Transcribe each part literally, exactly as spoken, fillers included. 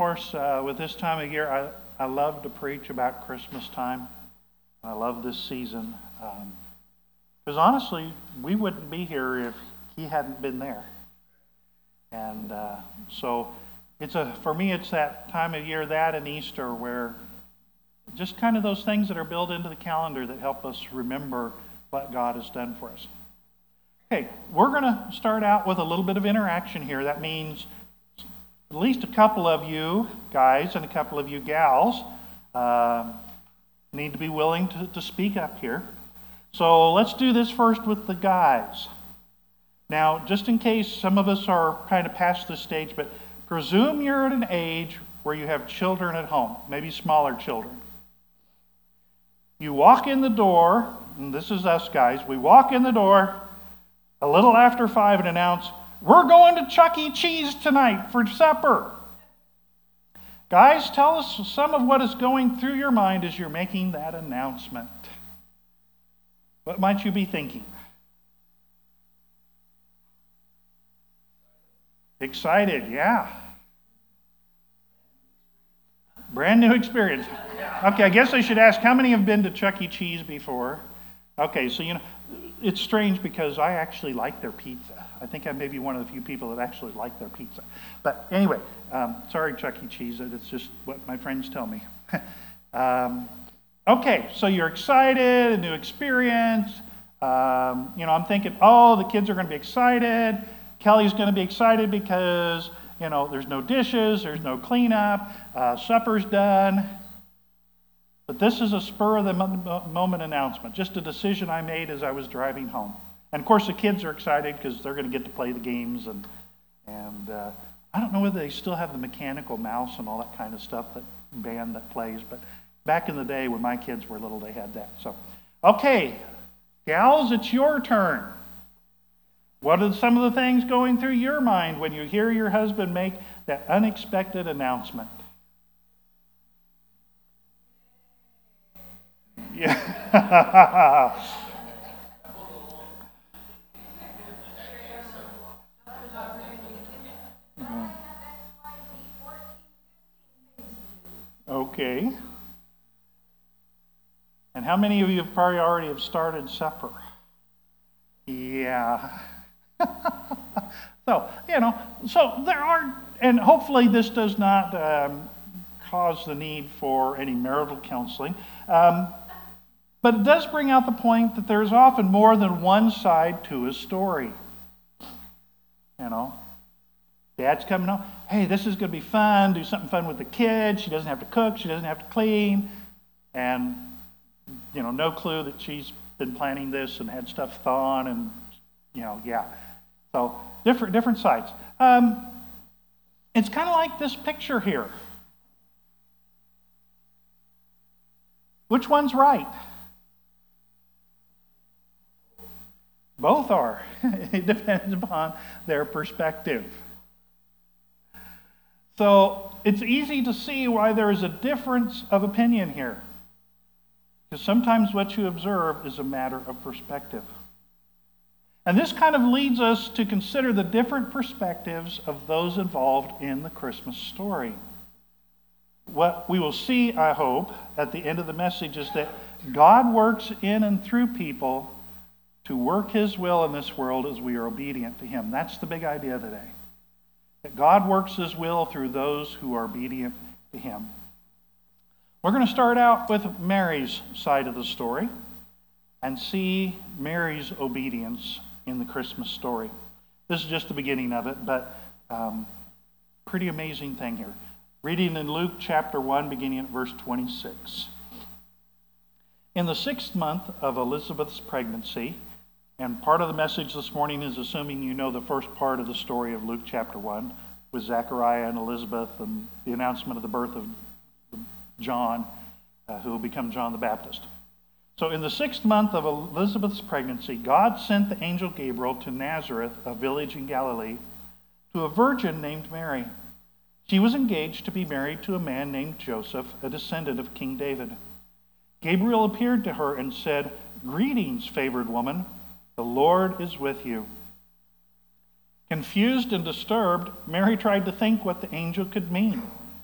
course, uh, with this time of year, I, I love to preach about Christmas time. I love this season. Because um, honestly, we wouldn't be here if he hadn't been there. And uh, so it's a for me, it's that time of year, that and Easter, where just kind of those things that are built into the calendar that help us remember what God has done for us. Okay, we're going to start out with a little bit of interaction here. That means at least a couple of you guys and a couple of you gals uh, need to be willing to, to speak up here. So let's do this first with the guys. Now, just in case some of us are kind of past this stage, but presume you're at an age where you have children at home, maybe smaller children. You walk in the door, and this is us guys, we walk in the door a little after five and announce, we're going to Chuck E. Cheese tonight for supper. Guys, tell us some of what is going through your mind as you're making that announcement. What might you be thinking? Excited, yeah. Brand new experience. Okay, I guess I should ask, how many have been to Chuck E. Cheese before? Okay, so you know, it's strange because I actually like their pizza. I think I may be one of the few people that actually like their pizza. But anyway, um, sorry, Chuck E. Cheese, it's just what my friends tell me. um, okay, so you're excited, a new experience. Um, you know, I'm thinking, oh, the kids are going to be excited. Kelly's going to be excited because, you know, there's no dishes, there's no cleanup, uh, supper's done. But this is a spur of the moment announcement, just a decision I made as I was driving home. And of course, the kids are excited because they're going to get to play the games, and and uh, I don't know whether they still have the mechanical mouse and all that kind of stuff, that band that plays. But back in the day when my kids were little, they had that. So, okay, gals, it's your turn. What are some of the things going through your mind when you hear your husband make that unexpected announcement? Yeah. mm-hmm. Okay. And how many of you have probably already have started supper? Yeah. So, you know, so there are, and hopefully this does not um, cause the need for any marital counseling. Um, But it does bring out the point that there's often more than one side to a story. You know, Dad's coming home. Hey, this is going to be fun. Do something fun with the kids. She doesn't have to cook. She doesn't have to clean. And, you know, no clue that she's been planning this and had stuff thawing and, you know, yeah. So different different sides. Um, it's kind of like this picture here. Which one's right? Both are. It depends upon their perspective. So it's easy to see why there is a difference of opinion here. Because sometimes what you observe is a matter of perspective. And this kind of leads us to consider the different perspectives of those involved in the Christmas story. What we will see, I hope, at the end of the message is that God works in and through people to work His will in this world as we are obedient to Him. That's the big idea today. That God works His will through those who are obedient to Him. We're going to start out with Mary's side of the story and see Mary's obedience in the Christmas story. This is just the beginning of it, but um, pretty amazing thing here. Reading in Luke chapter one, beginning at verse twenty-six. In the sixth month of Elizabeth's pregnancy, and part of the message this morning is assuming you know the first part of the story of Luke chapter one with Zechariah and Elizabeth and the announcement of the birth of John, uh, who will become John the Baptist. So in the sixth month of Elizabeth's pregnancy, God sent the angel Gabriel to Nazareth, a village in Galilee, to a virgin named Mary. She was engaged to be married to a man named Joseph, a descendant of King David. Gabriel appeared to her and said, "Greetings, favored woman. The Lord is with you." Confused and disturbed, Mary tried to think what the angel could mean.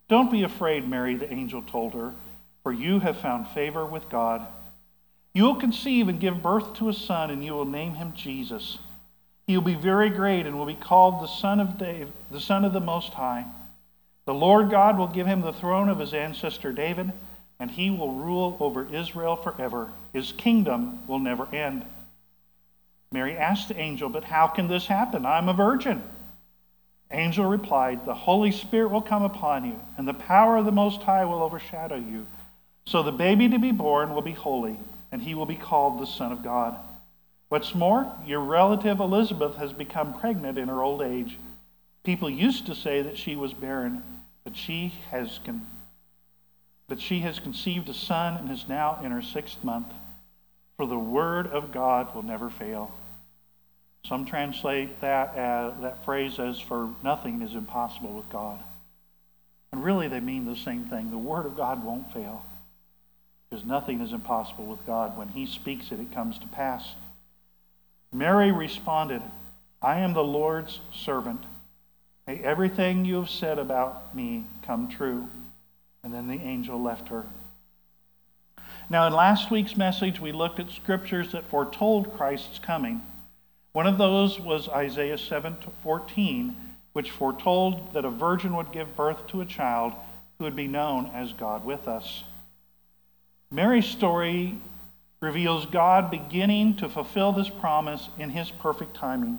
"Don't be afraid, Mary," the angel told her, "for you have found favor with God. You will conceive and give birth to a son, and you will name him Jesus. He will be very great and will be called the Son of David, the Son of the Most High. The Lord God will give him the throne of his ancestor David, and he will rule over Israel forever. His kingdom will never end." Mary asked the angel, "But how can this happen? I'm a virgin." The angel replied, "The Holy Spirit will come upon you, and the power of the Most High will overshadow you. So the baby to be born will be holy, and he will be called the Son of God. What's more, your relative Elizabeth has become pregnant in her old age. People used to say that she was barren, but she has con- but she has conceived a son and is now in her sixth month. For the word of God will never fail." Some translate that as, that phrase as, "For nothing is impossible with God." And really they mean the same thing. The word of God won't fail, because nothing is impossible with God. When he speaks it, it comes to pass. Mary responded, "I am the Lord's servant. May everything you have said about me come true." And then the angel left her. Now, in last week's message, we looked at scriptures that foretold Christ's coming. One of those was Isaiah seven fourteen, which foretold that a virgin would give birth to a child who would be known as God with us. Mary's story reveals God beginning to fulfill this promise in his perfect timing.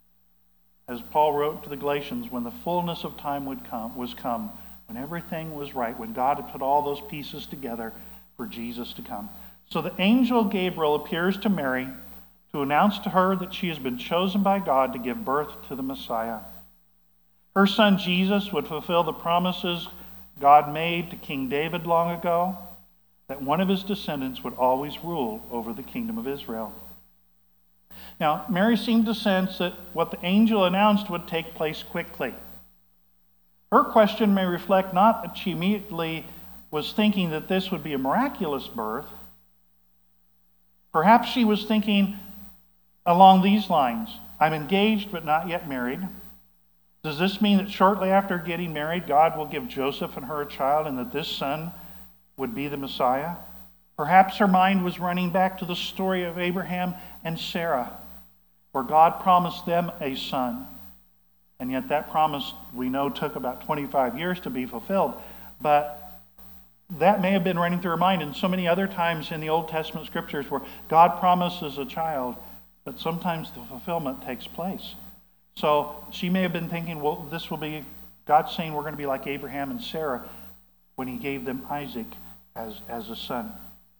As Paul wrote to the Galatians, when the fullness of time would come, was come, when everything was right, when God had put all those pieces together for Jesus to come. So the angel Gabriel appears to Mary to announce to her that she has been chosen by God to give birth to the Messiah. Her son Jesus would fulfill the promises God made to King David long ago, that one of his descendants would always rule over the kingdom of Israel. Now, Mary seemed to sense that what the angel announced would take place quickly. Her question may reflect not that she immediately was thinking that this would be a miraculous birth. Perhaps she was thinking along these lines: I'm engaged but not yet married. Does this mean that shortly after getting married, God will give Joseph and her a child, and that this son would be the Messiah? Perhaps her mind was running back to the story of Abraham and Sarah, where God promised them a son. And yet that promise, we know, took about twenty-five years to be fulfilled. But that may have been running through her mind. And so many other times in the Old Testament scriptures where God promises a child, but sometimes the fulfillment takes place. So she may have been thinking, well, this will be, God's saying we're going to be like Abraham and Sarah when he gave them Isaac as, as a son.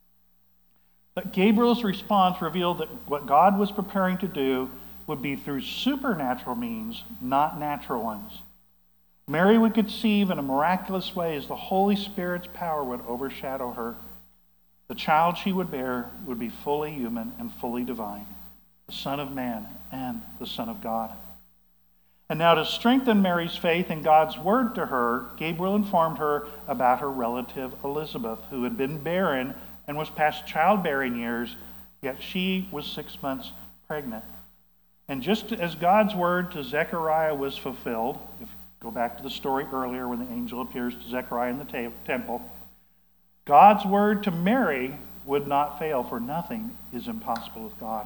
But Gabriel's response revealed that what God was preparing to do would be through supernatural means, not natural ones. Mary would conceive in a miraculous way as the Holy Spirit's power would overshadow her. The child she would bear would be fully human and fully divine, the Son of Man and the Son of God. And now, to strengthen Mary's faith in God's word to her, Gabriel informed her about her relative Elizabeth, who had been barren and was past childbearing years, yet she was six months pregnant. And just as God's word to Zechariah was fulfilled, if you go back to the story earlier when the angel appears to Zechariah in the ta- temple, God's word to Mary would not fail, for nothing is impossible with God.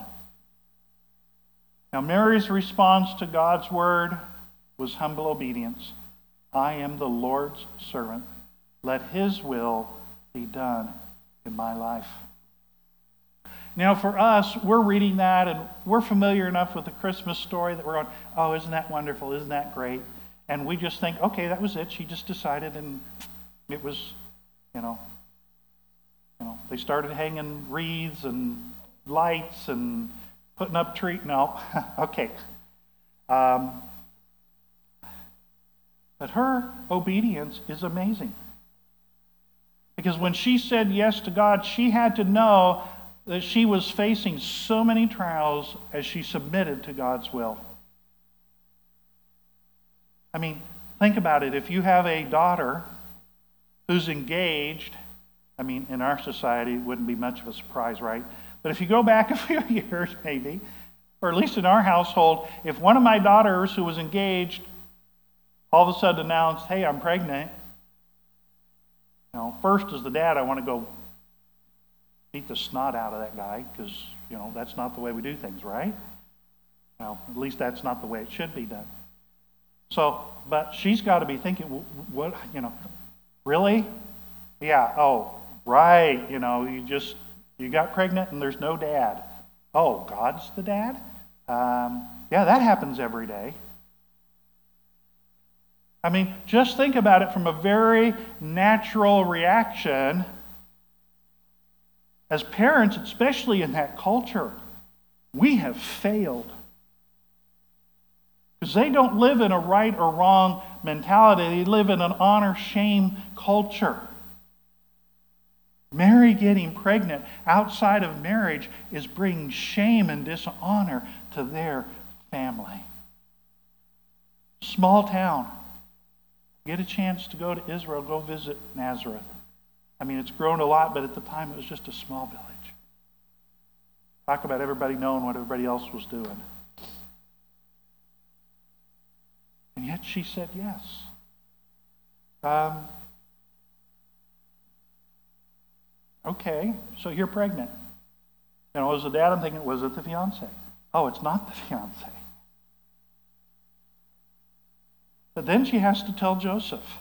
Now, Mary's response to God's word was humble obedience. I am the Lord's servant. Let his will be done in my life. Now, for us, we're reading that and we're familiar enough with the Christmas story that we're going, oh, isn't that wonderful? Isn't that great? And we just think, okay, that was it. She just decided, and it was, you know, you know, they started hanging wreaths and lights and putting up tree. No, okay. Um, but her obedience is amazing. Because when she said yes to God, she had to know that she was facing so many trials as she submitted to God's will. I mean, think about it. If you have a daughter who's engaged, I mean, in our society, it wouldn't be much of a surprise, right? But if you go back a few years, maybe, or at least in our household, if one of my daughters who was engaged all of a sudden announced, hey, I'm pregnant, You know, first as the dad, I want to go beat the snot out of that guy because, you know, that's not the way we do things, right? Well, at least that's not the way it should be done. So, but she's got to be thinking, what, you know, really? Yeah, oh, right, you know, you just, you got pregnant and there's no dad. Oh, God's the dad? Um, yeah, that happens every day. I mean, just think about it from a very natural reaction. As parents, especially in that culture, we have failed. Because they don't live in a right or wrong mentality. They live in an honor-shame culture. Mary getting pregnant outside of marriage is bringing shame and dishonor to their family. Small town. Get a chance to go to Israel, go visit Nazareth. I mean, it's grown a lot, but at the time it was just a small village. Talk about everybody knowing what everybody else was doing. And yet she said yes. Um, okay, so you're pregnant. You know, as a dad, I'm thinking, was it the fiance? Oh, it's not the fiance. But then she has to tell Joseph.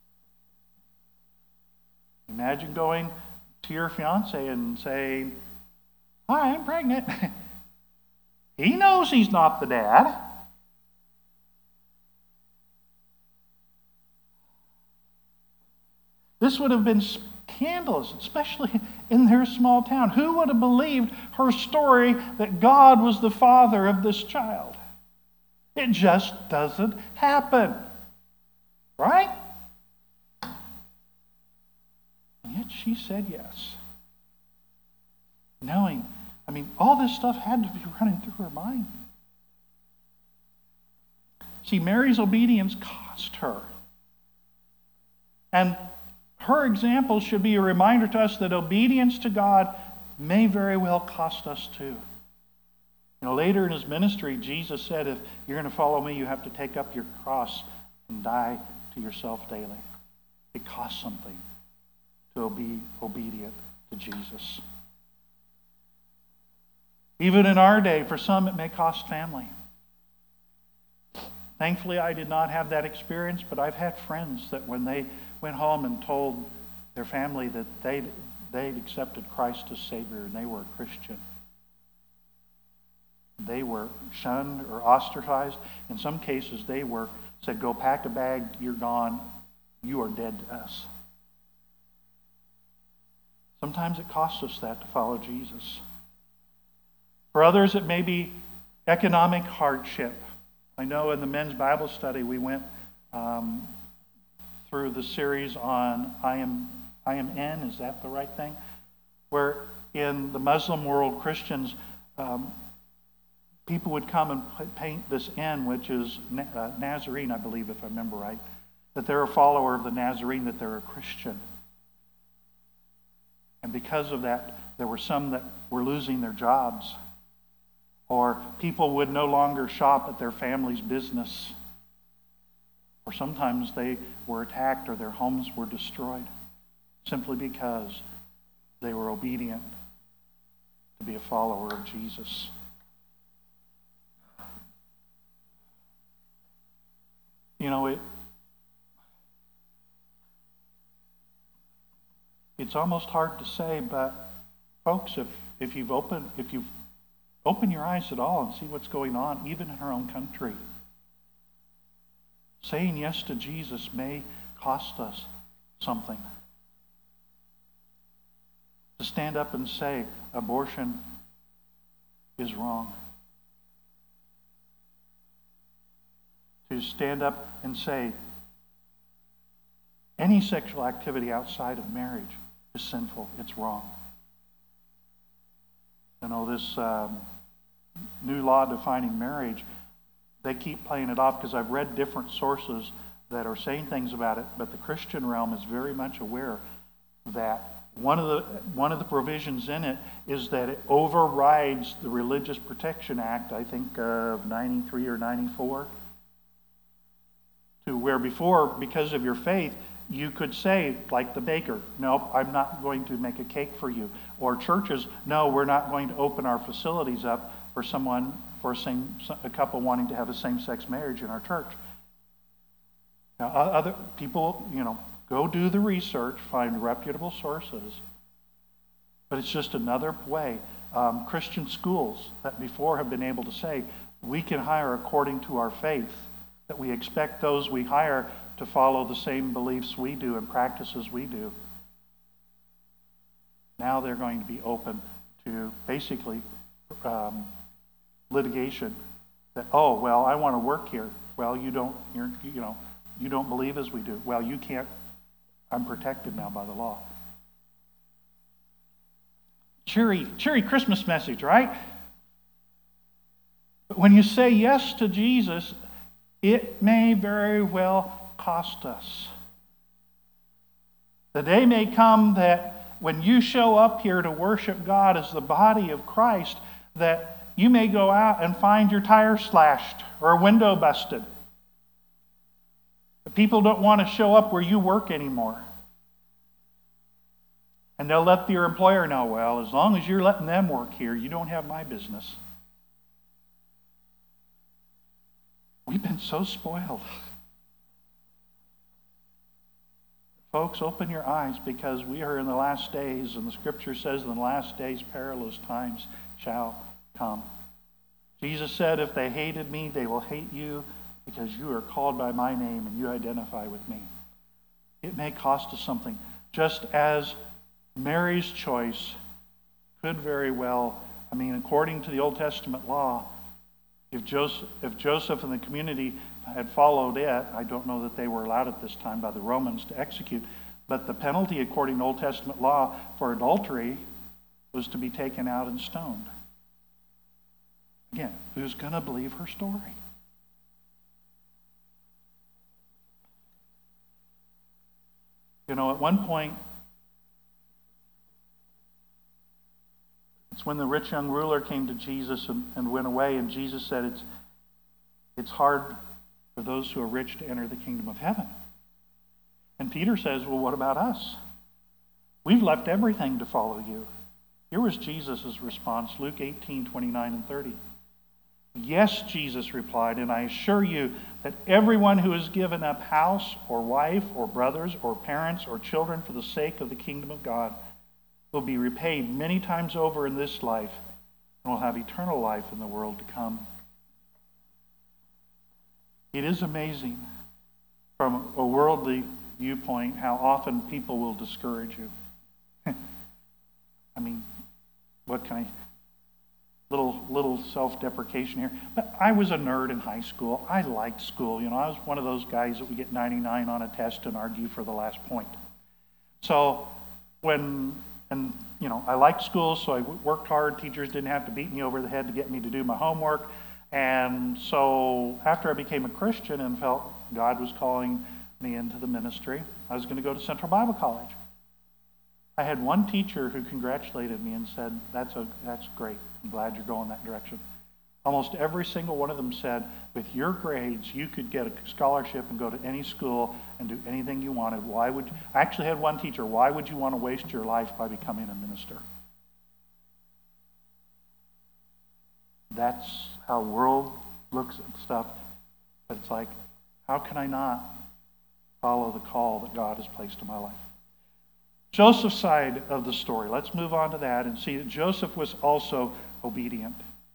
Imagine going to your fiance and saying, hi, I'm pregnant. He knows he's not the dad. This would have been scandalous, especially in their small town. Who would have believed her story that God was the father of this child? It just doesn't happen. Right? And yet she said yes. Knowing, I mean, all this stuff had to be running through her mind. See, Mary's obedience cost her. And her example should be a reminder to us that obedience to God may very well cost us too. You know, later in his ministry, Jesus said, if you're going to follow me, you have to take up your cross and die to yourself daily. It costs something to be obedient to Jesus. Even in our day, for some, it may cost family. Thankfully, I did not have that experience, but I've had friends that when they went home and told their family that they'd, they'd accepted Christ as Savior and they were a Christian, they were shunned or ostracized. In some cases, they were said, go pack a bag, you're gone, you are dead to us. Sometimes it costs us that to follow Jesus. For others, it may be economic hardship. I know in the men's Bible study we went um, through the series on I am I am in, is that the right thing? Where in the Muslim world, Christians, um, people would come and paint this N, which is uh, Nazarene, I believe, if I remember right, that they're a follower of the Nazarene, that they're a Christian. And because of that, there were some that were losing their jobs. Or people would no longer shop at their family's business. Or sometimes they were attacked or their homes were destroyed simply because they were obedient to be a follower of Jesus. You know, it it's almost hard to say, but folks, if if you've opened if you've opened your eyes at all and see what's going on, even in our own country, saying yes to Jesus may cost us something. To stand up and say abortion is wrong. To stand up and say any sexual activity outside of marriage is sinful, it's wrong. You know, this um, new law defining marriage, they keep playing it off because I've read different sources that are saying things about it, but the Christian realm is very much aware that one of the one of the provisions in it is that it overrides the Religious Protection Act, I think of ninety-three or ninety-four, to where before, because of your faith, you could say, like the baker, nope, I'm not going to make a cake for you. Or churches, no, we're not going to open our facilities up for someone, for a, same, a couple wanting to have a same-sex marriage in our church. Now, other people, you know, go do the research, find reputable sources. But it's just another way. Um, Christian schools that before have been able to say, we can hire according to our faith, that we expect those we hire to follow the same beliefs we do and practices we do. Now they're going to be open to basically um, litigation. That, oh, well, I want to work here. Well, you don't, you're, you know, you don't believe as we do. Well, you can't. I'm protected now by the law. Cheery, cheery Christmas message, right? But when you say yes to Jesus, it may very well cost us. The day may come that when you show up here to worship God as the body of Christ, that you may go out and find your tire slashed or a window busted. The people don't want to show up where you work anymore. And they'll let your employer know, well, as long as you're letting them work here, you don't have my business. We've been so spoiled. Folks, open your eyes, because we are in the last days, and the Scripture says in the last days perilous times shall come. Jesus said, if they hated me, they will hate you, because you are called by my name and you identify with me. It may cost us something, just as Mary's choice could very well, I mean, according to the Old Testament law, if Joseph, if Joseph and the community had followed it, I don't know that they were allowed at this time by the Romans to execute, but the penalty according to Old Testament law for adultery was to be taken out and stoned. Again, who's going to believe her story? You know, at one point, it's when the rich young ruler came to Jesus and, and went away, and Jesus said it's, it's hard for those who are rich to enter the kingdom of heaven. And Peter says, well, what about us? We've left everything to follow you. Here was Jesus' response, Luke eighteen, twenty-nine and thirty. Yes, Jesus replied, and I assure you that everyone who has given up house or wife or brothers or parents or children for the sake of the kingdom of God will be repaid many times over in this life and will have eternal life in the world to come. It is amazing from a worldly viewpoint how often people will discourage you. I mean, what can I... Little little self-deprecation here. But I was a nerd in high school. I liked school. You know, I was one of those guys that would get ninety-nine on a test and argue for the last point. So when, and you know, I liked school, so I worked hard. Teachers didn't have to beat me over the head to get me to do my homework. And so after I became a Christian and felt God was calling me into the ministry, I was going to go to Central Bible College. I had one teacher who congratulated me and said, that's a, that's great. I'm glad you're going that direction. Almost every single one of them said, with your grades, you could get a scholarship and go to any school and do anything you wanted. Why would you? I actually had one teacher, why would you want to waste your life by becoming a minister? That's how the world looks at stuff. But it's like, how can I not follow the call that God has placed in my life? Joseph's side of the story. Let's move on to that and see that Joseph was also obedient.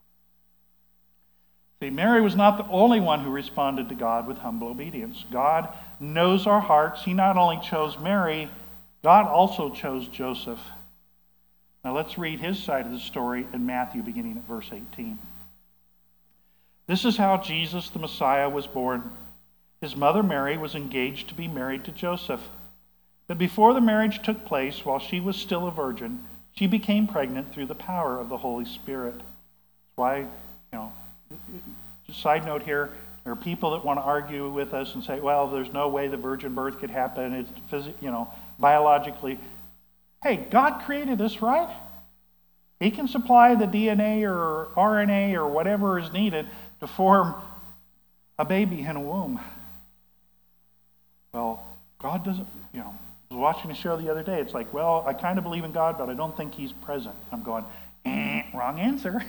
See, Mary was not the only one who responded to God with humble obedience. God knows our hearts. He not only chose Mary, God also chose Joseph. Now let's read his side of the story in Matthew, beginning at verse eighteen. This is how Jesus the Messiah was born. His mother Mary was engaged to be married to Joseph. But before the marriage took place, while she was still a virgin, she became pregnant through the power of the Holy Spirit. That's why, you know, just side note here, there are people that want to argue with us and say, well, there's no way the virgin birth could happen. It's, phys- you know, biologically. Hey, God created us, right? He can supply the D N A or R N A or whatever is needed to form a baby in a womb. Well, God doesn't, you know, I was watching a show the other day. It's like, well, I kind of believe in God, but I don't think he's present. I'm going, eh, wrong answer.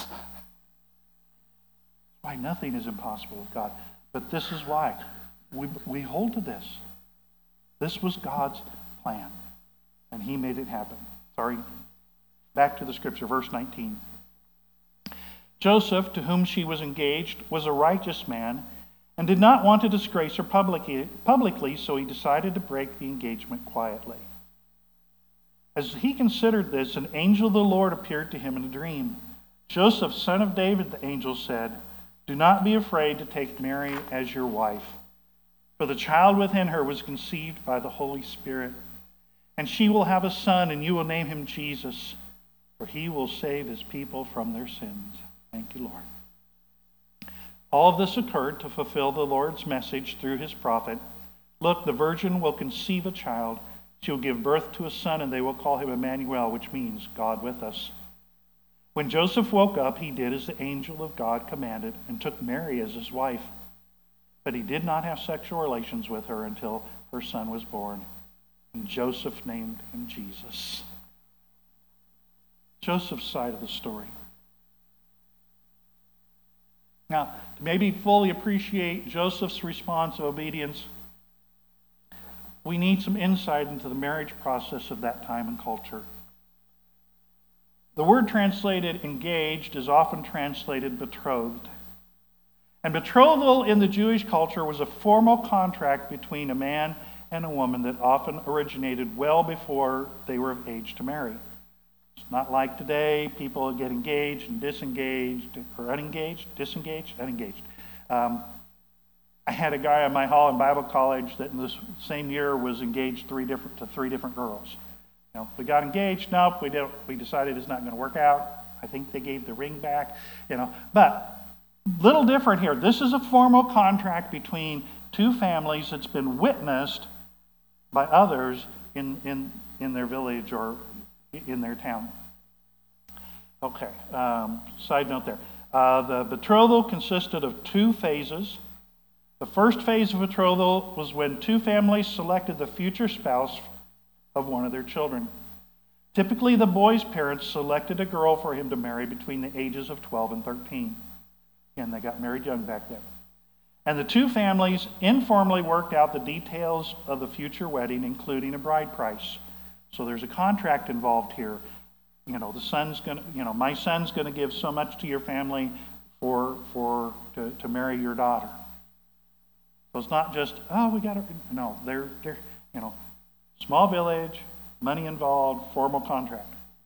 Why nothing is impossible with God. But this is why. We, we hold to this. This was God's plan, and he made it happen. Sorry. Back to the scripture, verse nineteen. Joseph, to whom she was engaged, was a righteous man and did not want to disgrace her publicly, publicly, so he decided to break the engagement quietly. As he considered this, an angel of the Lord appeared to him in a dream. Joseph, son of David, the angel said, do not be afraid to take Mary as your wife, for the child within her was conceived by the Holy Spirit. And she will have a son, and you will name him Jesus, for he will save his people from their sins. Thank you, Lord. All of this occurred to fulfill the Lord's message through his prophet. Look, the virgin will conceive a child. She will give birth to a son, and they will call him Emmanuel, which means God with us. When Joseph woke up, he did as the angel of God commanded and took Mary as his wife. But he did not have sexual relations with her until her son was born. And Joseph named him Jesus. Joseph's side of the story. Now, to maybe fully appreciate Joseph's response of obedience, we need some insight into the marriage process of that time and culture. The word translated engaged is often translated betrothed. And betrothal in the Jewish culture was a formal contract between a man and a woman that often originated well before they were of age to marry. It's not like today, people get engaged and disengaged, or unengaged, disengaged, unengaged. Um, I had a guy on my hall in Bible college that in this same year was engaged three different to three different girls. You know, we got engaged. Nope, we didn't. We decided it's not going to work out. I think they gave the ring back. You know, but little different here. This is a formal contract between two families that's been witnessed by others in in in their village or in their town. Okay. Um, side note there. Uh, the betrothal consisted of two phases. The first phase of betrothal was when two families selected the future spouse of one of their children. Typically, the boy's parents selected a girl for him to marry between the ages of twelve and thirteen. And they got married young back then. And the two families informally worked out the details of the future wedding, including a bride price. So there's a contract involved here. You know, the son's gonna, you know, my son's gonna give so much to your family for for to, to marry your daughter. So it's not just, oh, we got to, no, they're they're, you know, small village, money involved, formal contract.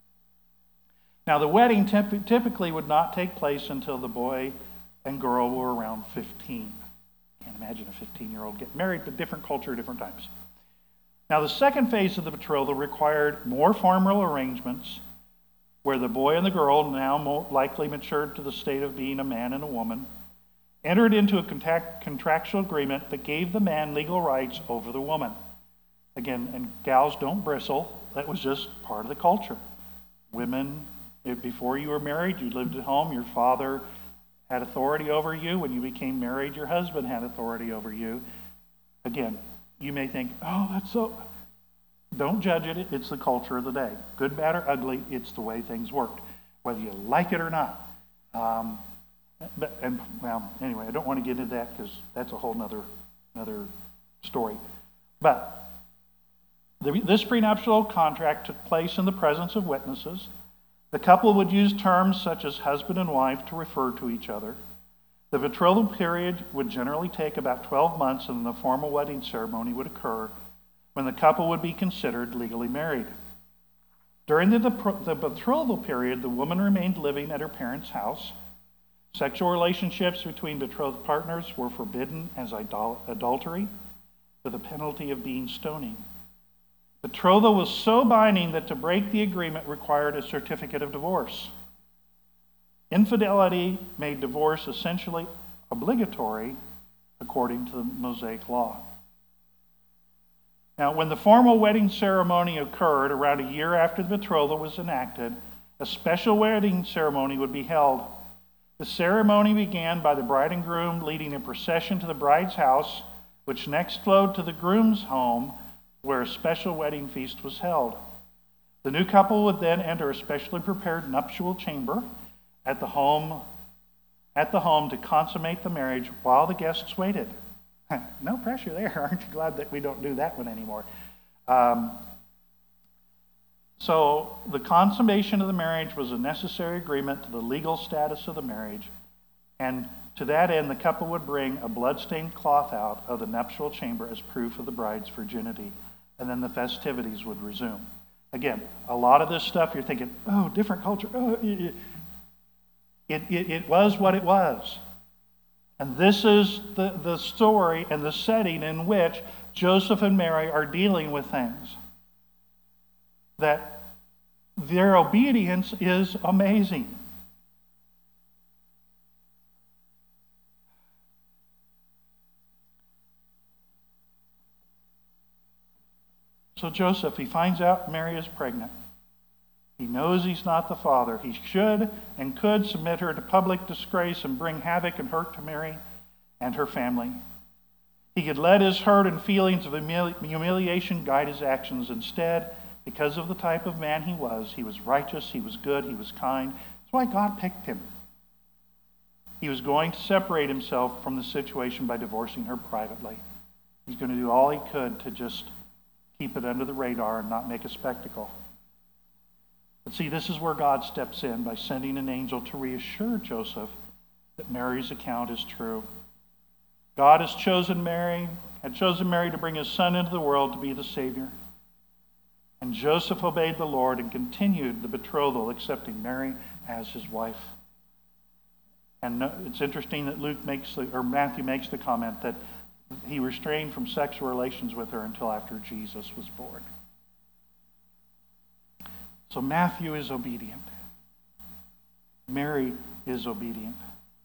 Now, the wedding typ- typically would not take place until the boy and girl were around fifteen. Can't imagine a fifteen-year-old getting married, but different culture, different times. Now, the second phase of the betrothal required more formal arrangements where the boy and the girl, now more likely matured to the state of being a man and a woman, entered into a contact- contractual agreement that gave the man legal rights over the woman. Again, and gals, don't bristle. That was just part of the culture. Women, if before you were married, you lived at home. Your father had authority over you. When you became married, your husband had authority over you. Again, you may think, oh, that's so... Don't judge it. It's the culture of the day. Good, bad, or ugly, it's the way things worked, whether you like it or not. Um, but, and well, anyway, I don't want to get into that because that's a whole nother, another story. But the, this prenuptial contract took place in the presence of witnesses. The couple would use terms such as husband and wife to refer to each other. The betrothal period would generally take about twelve months, and the formal wedding ceremony would occur when the couple would be considered legally married. During the, the betrothal period, the woman remained living at her parents' house. Sexual relationships between betrothed partners were forbidden as idol- adultery, with the penalty of being stoning. Betrothal was so binding that to break the agreement required a certificate of divorce. Infidelity made divorce essentially obligatory according to the Mosaic law. Now, when the formal wedding ceremony occurred around a year after the betrothal was enacted, a special wedding ceremony would be held. The ceremony began by the bride and groom leading a procession to the bride's house, which next flowed to the groom's home, where a special wedding feast was held. The new couple would then enter a specially prepared nuptial chamber at the home, at the home to consummate the marriage while the guests waited. No pressure there. Aren't you glad that we don't do that one anymore? Um, so the consummation of the marriage was a necessary agreement to the legal status of the marriage, and to that end, the couple would bring a blood-stained cloth out of the nuptial chamber as proof of the bride's virginity, and then the festivities would resume. Again, a lot of this stuff you're thinking, oh, different culture. Oh, it, it, it, it was what it was. And this is the, the story and the setting in which Joseph and Mary are dealing with things. That their obedience is amazing. So Joseph, he finds out Mary is pregnant. He knows he's not the father. He should and could submit her to public disgrace and bring havoc and hurt to Mary and her family. He could let his hurt and feelings of humiliation guide his actions. Instead, because of the type of man he was, he was righteous, he was good, he was kind. That's why God picked him. He was going to separate himself from the situation by divorcing her privately. He's going to do all he could to just keep it under the radar and not make a spectacle. But see, this is where God steps in by sending an angel to reassure Joseph that Mary's account is true. God has chosen Mary, had chosen Mary to bring his son into the world to be the Savior. And Joseph obeyed the Lord and continued the betrothal, accepting Mary as his wife. And it's interesting that Luke makes the, or Matthew makes the comment that he restrained from sexual relations with her until after Jesus was born. So Matthew is obedient. Mary is obedient.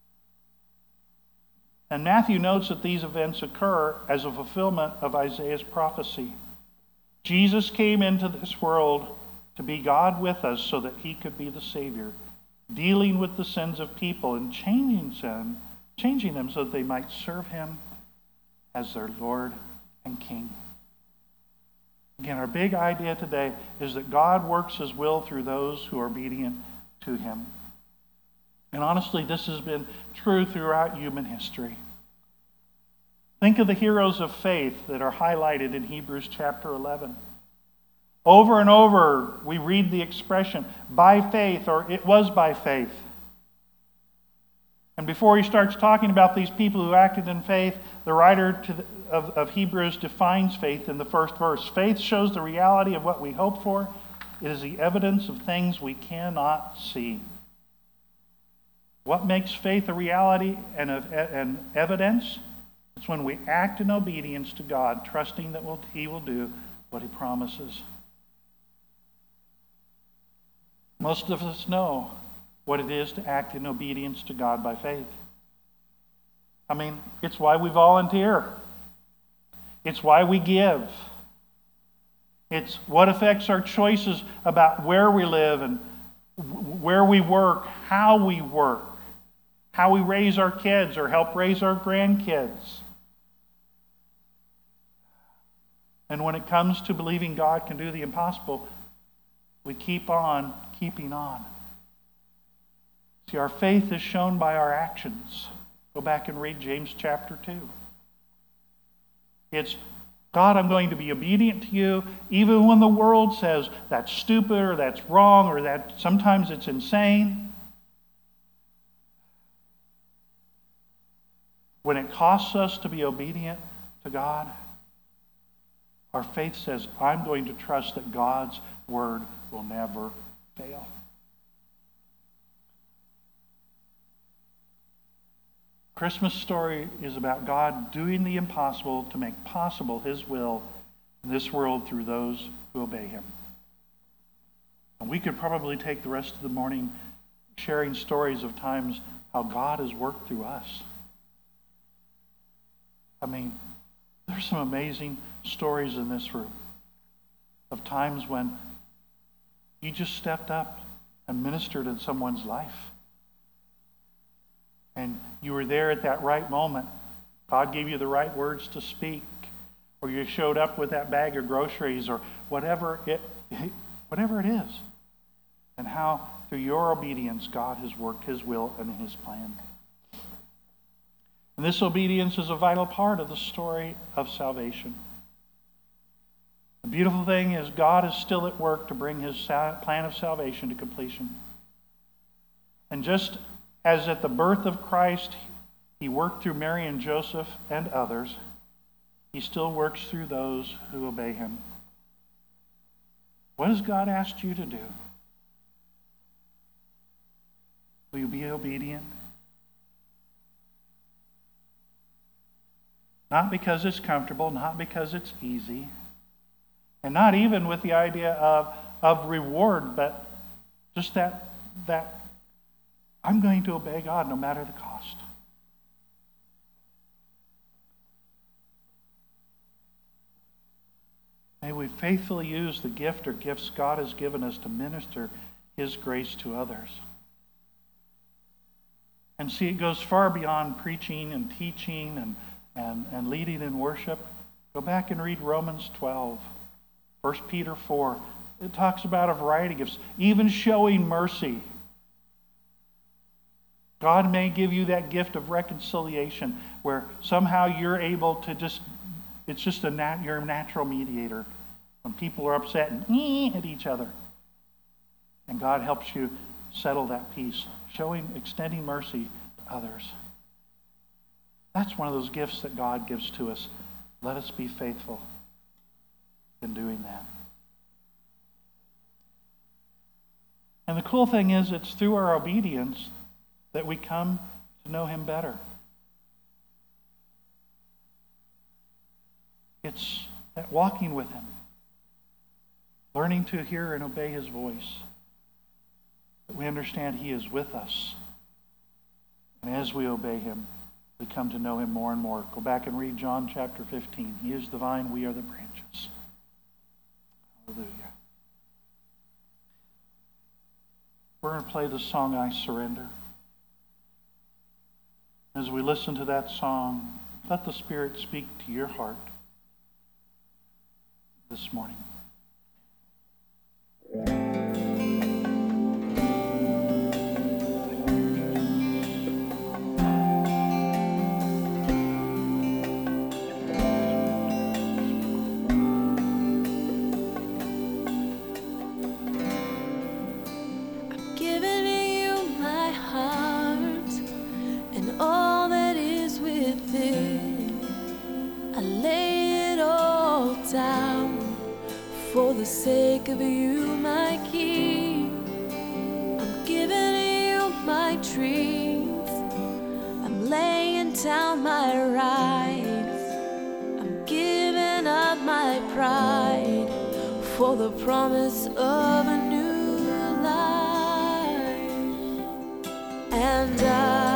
And Matthew notes that these events occur as a fulfillment of Isaiah's prophecy. Jesus came into this world to be God with us so that he could be the Savior, dealing with the sins of people and changing them, changing them so that they might serve him as their Lord and King. Again, our big idea today is that God works his will through those who are obedient to him. And honestly, this has been true throughout human history. Think of the heroes of faith that are highlighted in Hebrews chapter eleven. Over and over, we read the expression, by faith, or it was by faith. And before he starts talking about these people who acted in faith, the writer to the, of, of Hebrews defines faith in the first verse. Faith shows the reality of what we hope for. It is the evidence of things we cannot see. What makes faith a reality and an evidence? It's when we act in obedience to God, trusting that we'll, he will do what he promises. Most of us know what it is to act in obedience to God by faith. I mean, it's why we volunteer. It's why we give. It's what affects our choices about where we live and where we work, how we work, how we raise our kids or help raise our grandkids. And when it comes to believing God can do the impossible, we keep on keeping on. See, our faith is shown by our actions. Go back and read James chapter two. It's, God, I'm going to be obedient to you, even when the world says that's stupid or that's wrong or that sometimes it's insane. When it costs us to be obedient to God, our faith says, I'm going to trust that God's word will never fail. Christmas story is about God doing the impossible to make possible his will in this world through those who obey him. And we could probably take the rest of the morning sharing stories of times how God has worked through us. I mean, there's some amazing stories in this room of times when you just stepped up and ministered in someone's life. And you were there at that right moment, God gave you the right words to speak, or you showed up with that bag of groceries, or whatever it, whatever it is, and how through your obedience God has worked his will and his plan. And this obedience is a vital part of the story of salvation. The beautiful thing is God is still at work to bring his plan of salvation to completion. And just as at the birth of Christ, he worked through Mary and Joseph and others, he still works through those who obey him. What has God asked you to do? Will you be obedient? Not because it's comfortable, not because it's easy, and not even with the idea of, of reward, but just that, that I'm going to obey God no matter the cost. May we faithfully use the gift or gifts God has given us to minister his grace to others. And see, it goes far beyond preaching and teaching and, and, and leading in worship. Go back and read Romans twelve, First Peter four. It talks about a variety of gifts, even showing mercy. God may give you that gift of reconciliation where somehow you're able to just, it's just a nat, you're a natural mediator when people are upset and ee at each other. And God helps you settle that peace, showing, extending mercy to others. That's one of those gifts that God gives to us. Let us be faithful in doing that. And the cool thing is, it's through our obedience that we come to know him better. It's that walking with him, learning to hear and obey his voice, that we understand he is with us. And as we obey him, we come to know him more and more. Go back and read John chapter fifteen. He is the vine, we are the branches. Hallelujah. We're going to play the song, I Surrender. As we listen to that song, let the Spirit speak to your heart this morning. For the sake of you, my King, I'm giving you my dreams. I'm laying down my rights. I'm giving up my pride for the promise of a new life. And I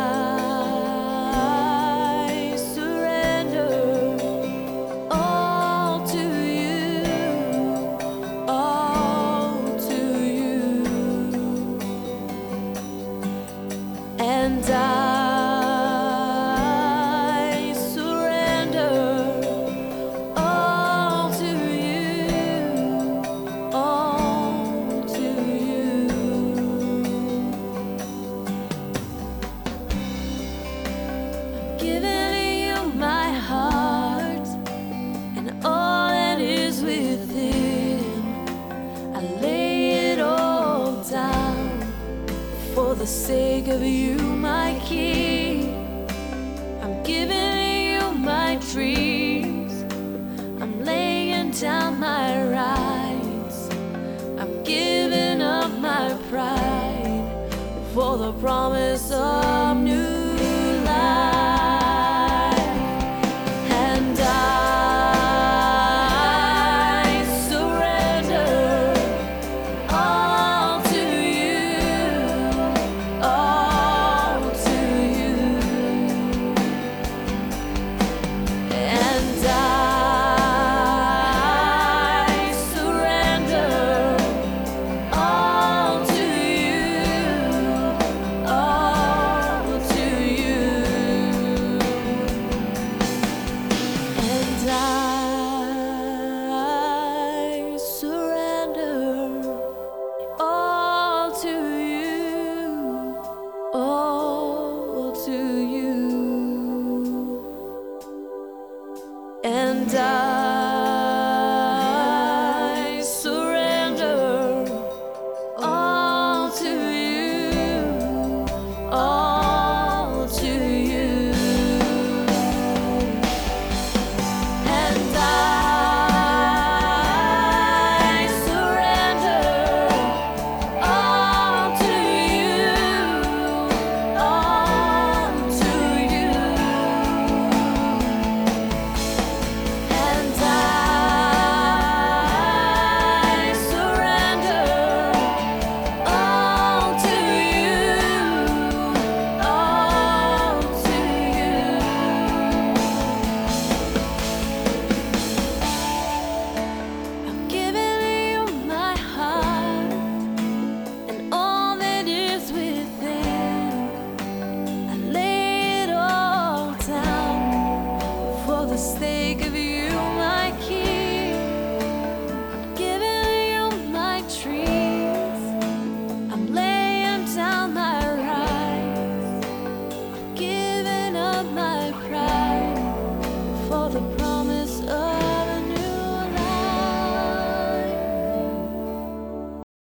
for the sake of you, my King, I'm giving you my dreams. I'm laying down my rights. I'm giving up my pride for the promise of